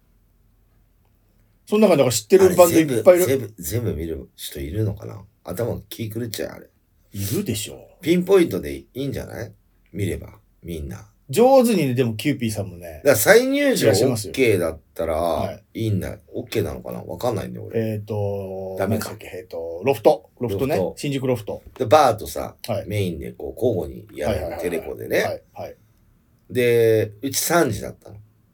その中で知ってるバンドいっぱいいる。 全部見る人いるのかな？頭気狂っちゃう、あれ。 いるでしょ。 ピンポイントでいいんじゃない？見れば、みんな。 上手にね、でもキューピーさんもね。 だから再入場 OK だったら、いいんだ。OK なのかな？わかんないんだよ、俺。 ダメか。ロフトね。新宿ロフト。 で、バーとさ、メインでこう交互にやるテレコでね。で、うち3時だったの。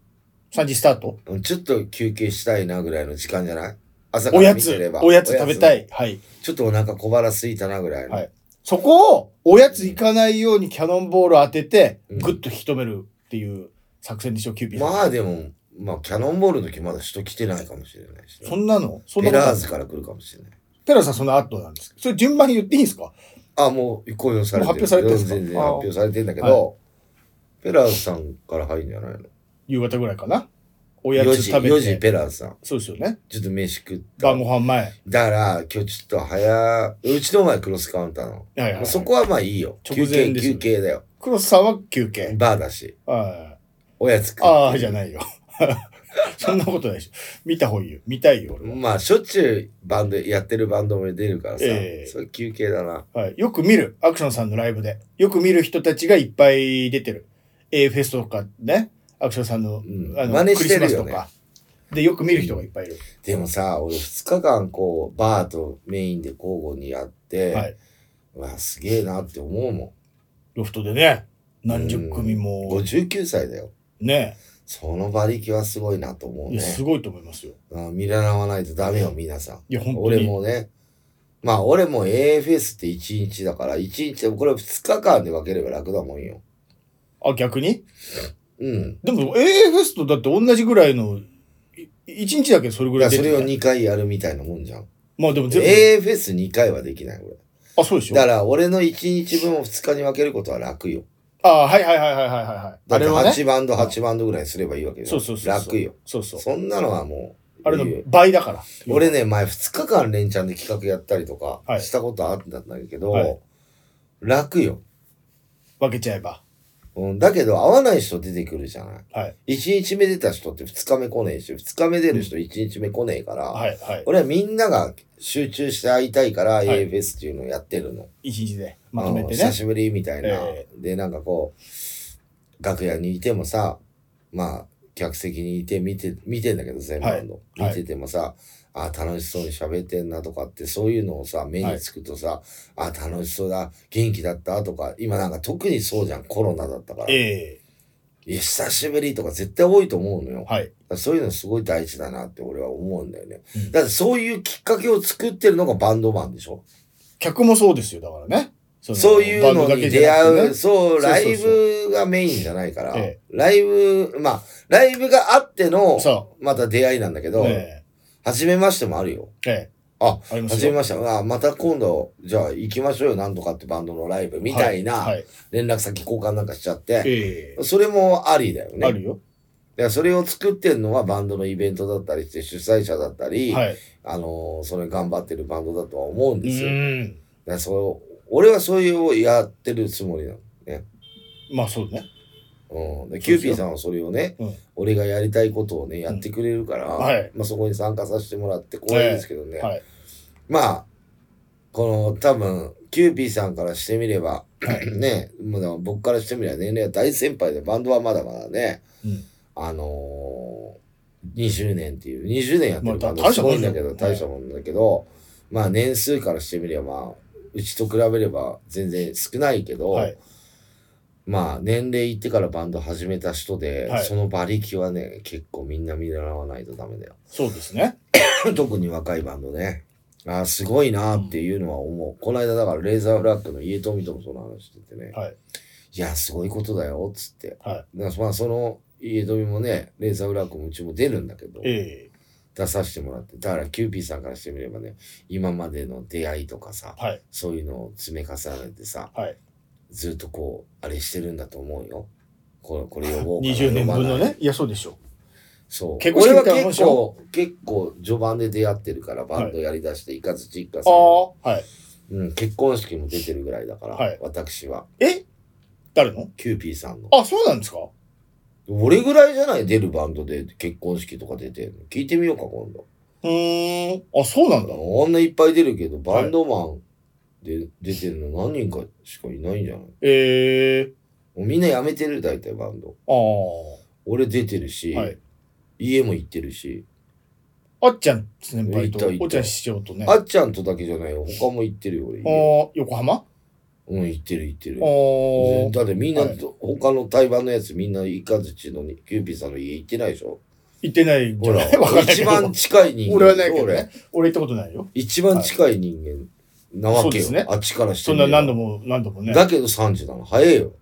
3時スタート？ ちょっと休憩したいなぐらいの時間じゃない？朝から見てれば。 おやつ食べたい。はい。 ちょっとお腹小腹空いたなぐらいの。はい。 そこをおやつ行かないようにキャノンボール当てて、ぐっと引き止めるっていう作戦でしょ、キューピーさん。 まあでも、まあキャノンボールの時まだ人来てないかもしれないし、ね。 そんなのペラーズから来るかもしれない。 ペラーズさんその後なんですけど、それ順番に言っていいんですか？ もう公表されてる。 発表されてるんですか？ 全然発表されてるんだけど、ペラーズさんから入るんじゃないの？ 夕方ぐらいかな。おやつ食べて。 4時ペラーズさん。 そうですよね。 ちょっと飯食った。 晩ご飯前。 だから、今日ちょっとうちの前クロスカウンターの。はい。そこはまあいいよ。休憩だよ。 クロスさんは休憩。 バーだし。おやつ食って。じゃないよ。そんなことないでしょ。見た方がいいよ。見たいよ。 まあ、しょっちゅうやってるバンドも出るからさ。それ休憩だな。 はい。よく見る。アクションさんのライブで。よく見る人たちがいっぱい出てる。A フェスとかね。アクションさんの、 真似してるよね。 で、よく見る人がいっぱいいる。 でもさ、俺2日間こう、バーとメインで交互にやって、すげえなって思うもん。 ロフトでね、何十組も。 59歳だよ。 ね。 その馬力はすごいなと思うね。 すごいと思いますよ。 見習わないとダメよ、皆さん。 いや、本当に。 俺もね。まあ、俺も AFS って1日だから、1日でもこれ2日間で分ければ楽だもんよ。 逆に？ うん。 でも AFS とだって同じぐらいの、1日だけそれぐらい出てる。それを2回やるみたいなもんじゃん。 まあでも全部。AFS2 回はできない、俺。 そうでしょ。 だから俺の1日分を2日に分けることは楽よ。 はい。 だって8バンド8バンドぐらいすればいいわけよ。 そう。 楽よ。 そんなのはもう。 あれの倍だから。 俺ね、前2日間連チャンで企画やったりとかしたことあったんだけど、楽よ。 分けちゃえば。 だけど、会わない人出てくるじゃない。 はい。 1日目出た人って2日目来ねえし、2日目出る人1日目来ねえから、俺はみんなが集中して会いたいから、AFS っていうのをやってるの。 1日でまとめてね。 久しぶりみたいな。で、なんかこう、楽屋にいてもさ、まあ、客席にいて見てんだけど、全バンド。見ててもさ、楽しそうに喋ってんなとかって、そういうのをさ、目につくとさ、楽しそうだ、元気だったとか、今なんか特にそうじゃん、コロナだったから。久しぶりとか絶対多いと思うのよ。そういうのすごい大事だなって俺は思うんだよね。だってそういうきっかけを作ってるのがバンドマンでしょ。 客もそうですよ、だからね。 そういうのに出会う、ライブがメインじゃないから、ライブがあっての、また出会いなんだけど、初めましてもあるよ。初めまして。また今度、じゃあ行きましょうよ、なんとかってバンドのライブみたいな、連絡先交換なんかしちゃって、それもありだよね。 あるよ。 それを作ってるのはバンドのイベントだったりして、主催者だったり、それ頑張ってるバンドだとは思うんですよ。俺はそういうをやってるつもりなのね。 まあそうね。 でキューピーさんはそれをね、俺がやりたいことをねやってくれるから、そこに参加させてもらって光栄ですけどね、まあこの多分キューピーさんからしてみれば、ね、もう僕からしてみれば年齢は大先輩で、バンドはまだまだね、20年っていう20年やってるバンドすごいんだけど、大したもんだけど、まあ年数からしてみれば、まあうちと比べれば全然少ないけど、まあ年齢いってからバンド始めた人で、その馬力はね結構みんな見習わないとダメだよ。 そうですね。 特に若いバンドね。すごいなっていうのは思う。この間だからレーザーフラッグの家富ともその話しててね。いやすごいことだよっつって。だからまあその家富もねレーザーフラッグもうちも出るんだけど、出させてもらって、だからキューピーさんからしてみればね、今までの出会いとかさ、そういうのを積み重ねてさ、ずっとこうあれしてるんだと思うよ。これ呼ぼうかな。 20年分のね。いやそうでしょ。 そう。俺は結構序盤で出会ってるからバンドやりだして、イカズチ一家さんの、結婚式も出てるぐらいだから、私は。 誰の？ キューピーさんの。 そうなんですか？ 俺ぐらいじゃない？出るバンドで結婚式とか出てるの。聞いてみようか今度。 そうなんだ。 あんないっぱい出るけど、バンドマンで出てるの何人かしかいないんじゃない？もうみんな辞めてる、大体バンド。俺出てるし、家も行ってるし。 あっちゃん先輩とお茶師匠とね。 あっちゃんとだけじゃないよ。他も行ってるよ俺。 横浜？ 行ってる。だってみんな、他の対バンのやつみんなイカズチのキューピーさんの家行ってないでしょ？ 行ってないじゃない？ 一番近い人間。 俺はないけどね。俺行ったことないよ。 一番近い人間なわけよ。あっちからしてそんな何度もね。 だけど3時なの。早いよ。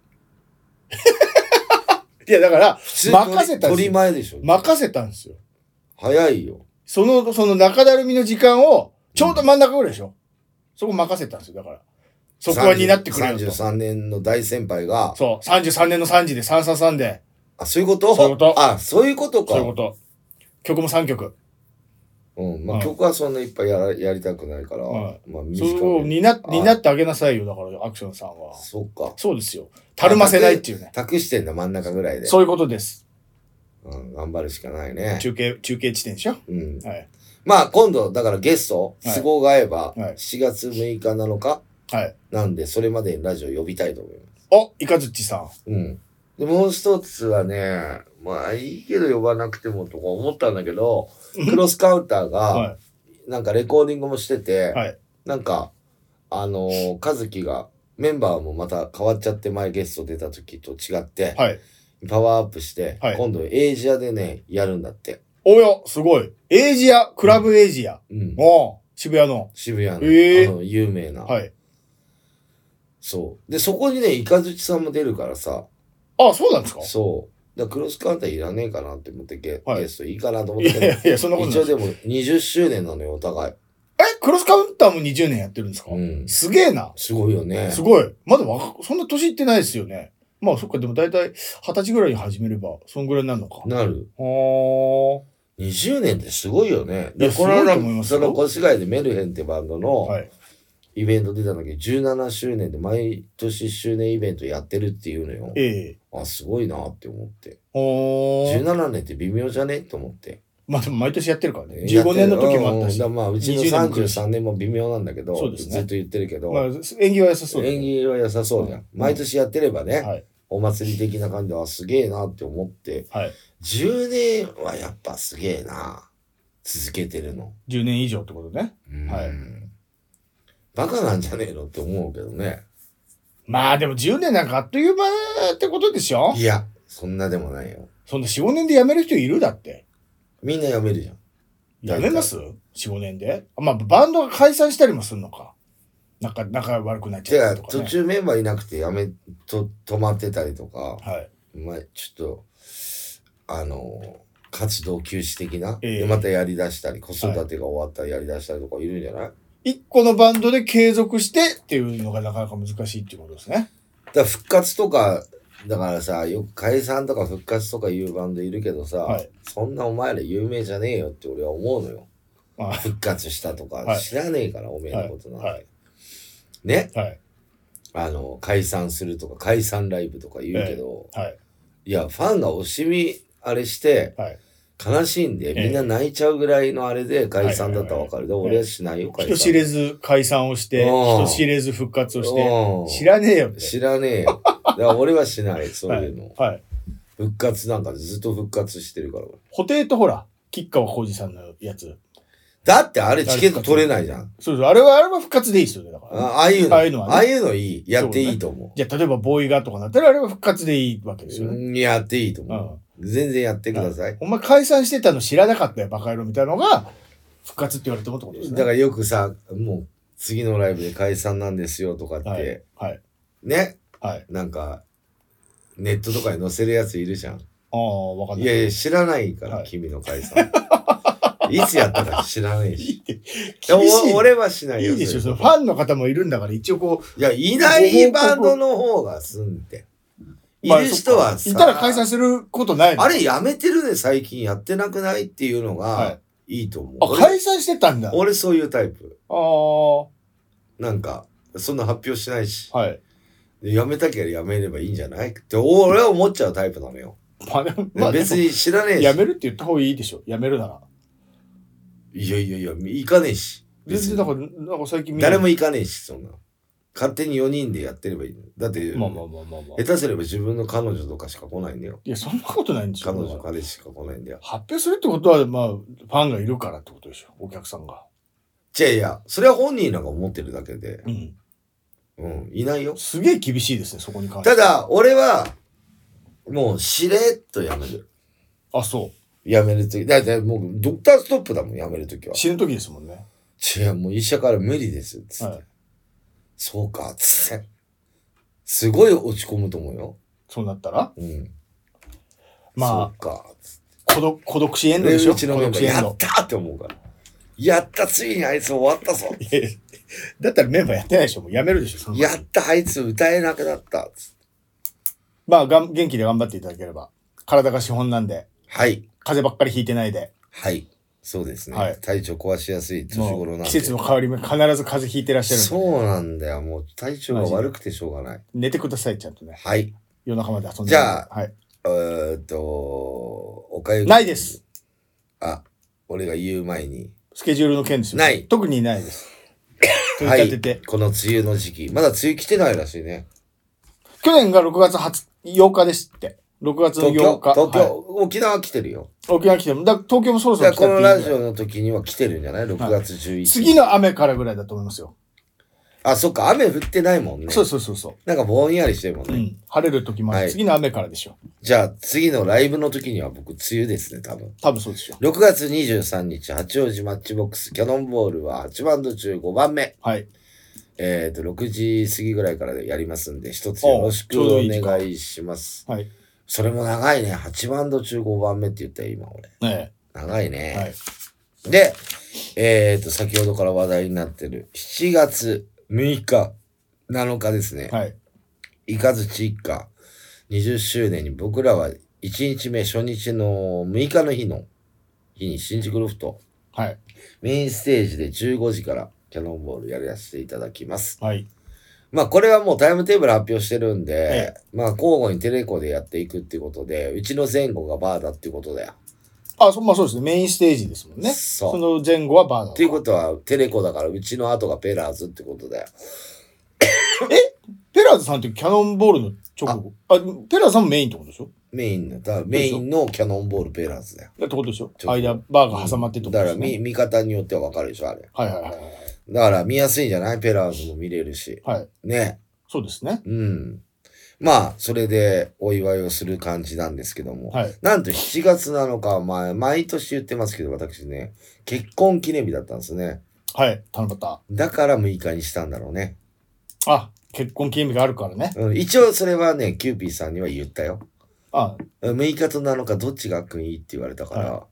いやだから任せたんですよ。 取り前でしょ。 任せたんですよ。 早いよ。 その中だるみの時間をちょうど真ん中ぐらいでしょ。そこ任せたんですよ。だからそこは担ってくれよと。 33年の大先輩が。 そう。33年の3時で333で。 そういうこと？ そういうこと。 そういうことか。 そういうこと。曲も3曲。 まあ曲はそんないっぱいやりたくないから。まあそれを担ってあげなさいよ。だからアクションさんは。 そっか。 そうですよ。たるませないっていうね。 託してんだ、真ん中ぐらいで。 そういうことです。 頑張るしかないね。 中継地点でしょ。 まあ今度だからゲスト都合が合えば7月6日7日なんで、それまでにラジオ呼びたいと思います。 イカズッチさん。 でもう一つはね、まあいいけど呼ばなくてもとか思ったんだけど、クロスカウンターがなんかレコーディングもしてて、なんか和樹がメンバーもまた変わっちゃって、前ゲスト出た時と違って、パワーアップして、今度エイジアでねやるんだって。 すごい。エイジア、クラブエイジア。渋谷の有名な。そう。で、そこにね、イカズチさんも出るからさ。 そうなんですか？ そう。だからクロスカウンターいらねえかなって思ってゲストいいかなと思って。 いや、そんなことない。 一応でも20周年なのよ、お互い。 クロスカウンターも20年やってるんですか？すげえな。 すごいよね。 すごい。まだそんな年いってないですよね。まあそっか、でも大体20歳ぐらいに始めれば、そんぐらいになるのか。 なる。20年ってすごいよね。で、この間、その越谷でメルヘンってバンドのイベント出たんだけど、17周年で毎年周年イベントやってるっていうのよ。すごいなって思って。17年って微妙じゃねって思って。 まあでも毎年やってるからね。15年の時もあったし。 まあうちの33年も微妙なんだけど、ずっと言ってるけど。 縁起は良さそう。 縁起は良さそうじゃん。毎年やってればね、お祭り的な感じですげえなって思って、10年はやっぱすげえな。続けてるの。 10年以上ってことね。 バカなんじゃねえのって思うけどね。 まあでも10年なんかあっという間ってことでしょ？ いや、そんなでもないよ。 そんな4、5年で辞める人いる？だって。 みんな辞めるじゃん。 辞めます？ 4、5年で？まあバンドが解散したりもするのか。仲悪くなっちゃうとか、ね。 途中メンバーいなくて止まってたりとか。まあちょっと、活動休止的な。でまたやりだしたり、子育てが終わったらやりだしたりとかいるんじゃない？ 一個のバンドで継続してっていうのがなかなか難しいっていうことですね。 だから復活とか、だからさ、よく解散とか復活とかいうバンドいるけどさ、そんなお前ら有名じゃねえよって俺は思うのよ。復活したとか、知らねえから、おめえのことなんて。ね、解散するとか、解散ライブとか言うけど、 いやファンが惜しみあれして、はい、悲しいんでみんな泣いちゃうぐらいのあれで解散だったら分かる。で俺はしないよ解散。 人知れず解散をして人知れず復活をして知らねえよって。 知らねえよ。だから俺はしないそういうの、はいはい、復活なんかずっと復活してるから。 布袋とほら吉川晃司さんのやつだってあれチケット取れないじゃん。 そうそう、あれは復活でいいですよね。だから、 ああいうのはね。ああいうのいい。やっていいと思う。 じゃあ例えばボーイがとかなったらあれは復活でいいわけですよね。 やっていいと思う。全然やってください。 お前解散してたの知らなかったよバカ野郎みたいなのが復活って言われてもってことですね。 だからよくさ、もう次のライブで解散なんですよとかって、はいはい、ね、はい、なんかネットとかに載せるやついるじゃん。 ああ、わかんない。 いや知らないから、はい、君の解散。いつやったか知らないし。俺はしないよ。 いいでしょ。そのファンの方もいるんだから一応こう。いや、いないバンドの方が済んで。いる人はさ。 いたら解散することないの？ あれやめてるね、最近やってなくないっていうのがいいと思う。 あ、解散してたんだ。 俺そういうタイプ。 ああ。 なんか、そんな発表しないし。はい。やめたければやめればいいんじゃないって俺は思っちゃうタイプなのよ。まあ、別に知らねえし。 やめるって言った方がいいでしょ。やめるなら。 いや、行かねえし。 全然なんか最近誰も行かねえし、そんな。勝手に4人でやってればいいの。だって、下手すれば自分の彼女とかしか来ないんだよ。 いや、そんなことないんでしょ。 彼女、彼氏しか来ないんだよ。 発表するってことは、まあ、ファンがいるからってことでしょ。お客さんが。 いや、それは本人なんか思ってるだけで。うん。いないよ。 すげえ厳しいですね、そこに関して。 ただ、俺は、もう、しれっとやめる。 あ、そう。 やめるとき。だってもう、ドクターストップだもん、やめるときは。 死ぬときですもんね。 もう医者から無理です、つって。はい、そうか、つって。すごい落ち込むと思うよ。 そうなったら？うん。まあ、 そうか、つって。 孤独死エンドでしょ？ うちのメンバー、やったーって思うから。やった、ついにあいつ終わったぞ。 だったらメンバーやってないでしょ？もうやめるでしょ？ やった、あいつ歌えなくなった、つって。 まあ、元気で頑張っていただければ。体が資本なんで。 はい。 風邪ばっかりひいてないで。 はい。そうですね。はい、体調壊しやすい年頃なんで。 季節の変わり目必ず風邪ひいてらっしゃるんで。 そうなんだよ。もう体調が悪くてしょうがない。 寝てください、ちゃんとね。 はい。 夜中まで遊んで。 じゃあ、 はい。 おかゆ。 ないです。 あ、俺が言う前に。 スケジュールの件ですよ。 ない。 特にないです。 はい。この梅雨の時期。まだ梅雨来てないらしいね。 去年が6月8日ですって。6月の8日。 東京、はい、沖縄来てるよ。 沖縄来てる。東京もそろそろ来てる。 このラジオの時には来てるんじゃない ?6 月11日、はい。 次の雨からぐらいだと思いますよ。 あ、そっか。雨降ってないもんね。 そう。 なんかぼんやりしてるもんね。うん、 晴れる時もある、はい。次の雨からでしょ。 じゃあ次のライブの時には僕梅雨ですね、多分そうでしょ。 6月23日、八王子マッチボックス、キャノンボールは8バンド中5番目。はい。6時過ぎぐらいからやりますんで、一つよろしくお願いします。はい。それも長いね。8バンド中5番目って言ったよ、今俺。ね、長いね。はい。で、先ほどから話題になってる7月6日、7日ですね。はい。イカズチ一家20周年に僕らは1日目、初日の6日の日に新宿ロフト。はい。メインステージで15時からキャノンボールやらせていただきます。はい。まあこれはもうタイムテーブル発表してるんで、まあ交互にテレコでやっていくっていうことで、うちの前後がバーだっていうことだよ。 あ、まあそうですね。メインステージですもんね。その前後はバーだ。 っていうことはテレコだからうちの後がペラーズってことだよ。 ペラーズさんってキャノンボールの直後。ペラーズさんもメインってことでしょ？メインのキャノンボールペラーズだよ。 ってことでしょ？間、バーが挟まってってことですね。 だから見方によっては分かるでしょ、あれ。 はい。 だから見やすいんじゃない？ペラーズも見れるし。はい。ね。 そうですね。 うん。まあ、それでお祝いをする感じなんですけども。はい。なんと7月7日は、毎年言ってますけど、私ね、結婚記念日だったんですね。 はい。七夕。 だから6日にしたんだろうね。 あ、結婚記念日があるからね。 うん。一応それはね、キューピーさんには言ったよ。 ああ。 6日と7日どっちがくんいいって言われたから、はい、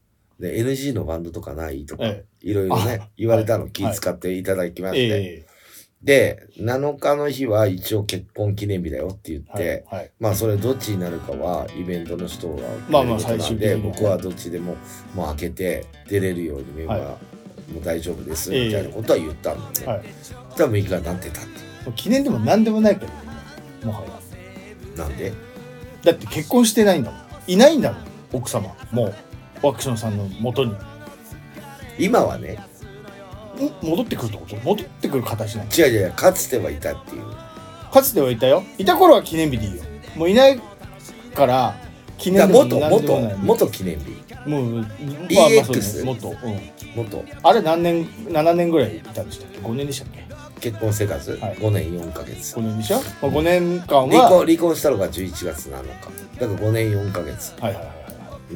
で NG のバンドとかないとか、いろいろね、言われたの、気使っていただきまして。で、7日の日は一応結婚記念日だよって言って、まあそれどっちになるかはイベントの人がまあ最終で、僕はどっちでももう開けて出れるようにメンバーも大丈夫ですみたいなことは言ったんだね。多分6日になってたって。 記念でも何でもないけど、もはや。 なんでだって結婚してないんだもん。いないんだもん、奥様。もうワクションさんの元に今はね。 戻ってくるってこと？戻ってくる形なの？ 違う、かつてはいたっていう。 かつてはいたよ。いた頃は記念日でいいよ。もういないから記念日元記念日。 もう EX 元。 元。 あれ何年7年ぐらいいたんでしたっけ？5年でしたっけ？ 結婚生活、はい、5年4ヶ月。 5年でしょ、まあ、5年間は離婚したのが11月7日だから5年4ヶ月。 はいはいはい、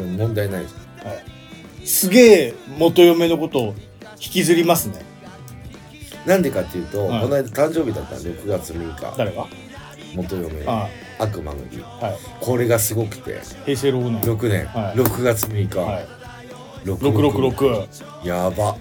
問題ないじゃん、 はい、すげえ元嫁のことを引きずりますね。 なんでかっていうと、 はい、 この間誕生日だったの6月6日。 誰が？ 元嫁。悪魔の日、はい、これがすごくて平成6年、 はい、6月6日、はい、 666 やば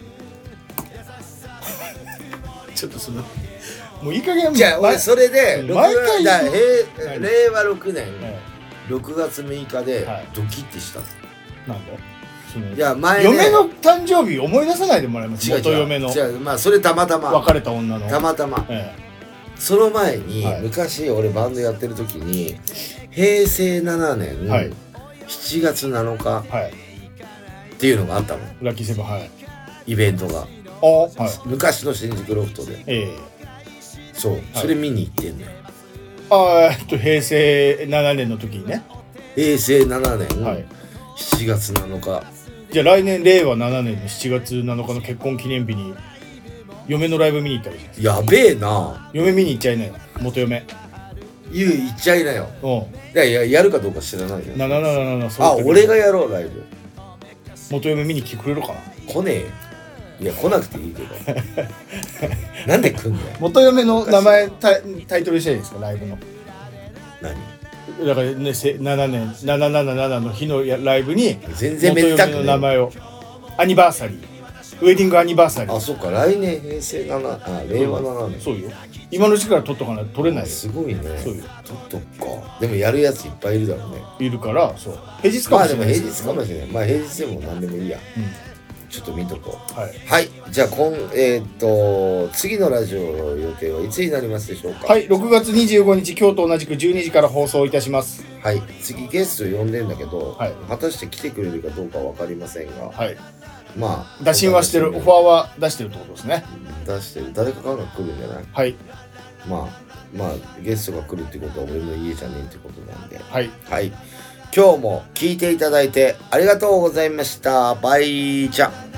ちょっとそのもういい加減。 じゃあ俺それで毎回令和6年6月6日でドキッてしたの。 なんで？ いや前ね、 嫁の誕生日思い出さないでもらいます。元嫁の。 違う、まあそれたまたま別れた女のたまたま、その前に、昔俺バンドやってる時に平成7年、7月7日、っていうのがあったの。 ラッキーセブン、 イベントが昔の新宿ロフトで、そう、それ見に行ってんだよ。 平成7年の時にね。 平成7年、7月7日。 じゃあ来年令和7年の7月7日の結婚記念日に嫁のライブ見に行ったわけじゃないですか。 やべえな。 嫁見に行っちゃいなよ、元嫁。 行っちゃいなよ。やるかどうか知らないよ。俺がやろうライブ。 元嫁見に来てくれるかな。 来ねえよ。いや来なくていいけどなんで来んだよ。 元嫁の名前タイトルしたいですか、ライブの。 何だからね、7年777の日のライブに全然めったく元嫁の名前をアニバーサリー、ウェディングアニバーサリー。 そうか、来年平成7令和7年。 そうよ、今のうちから取っとかないと取れないよ。 すごいね。 そうよ、 取っとくか。でもやるやついっぱいいるだろうね。 いるから、そう平日かもしれない。 まあでも平日かもしれない。まあ平日でも何でもいいや。ちょっと見とこう。はい。じゃあ次のラジオの予定はいつになりますでしょうか。 はい、6月25日今日と同じく12時から放送いたします。 はい。次ゲスト呼んでんだけど、果たして来てくれるかどうかわかりませんが、まあ打診はしてる、オファーは出してるってことですね。 出してる。誰かが来るんじゃない？ はい。 まあゲストが来るってことは俺の家じゃねえってことなんで。 はい。 今日も聞いていただいてありがとうございました。バイチャ。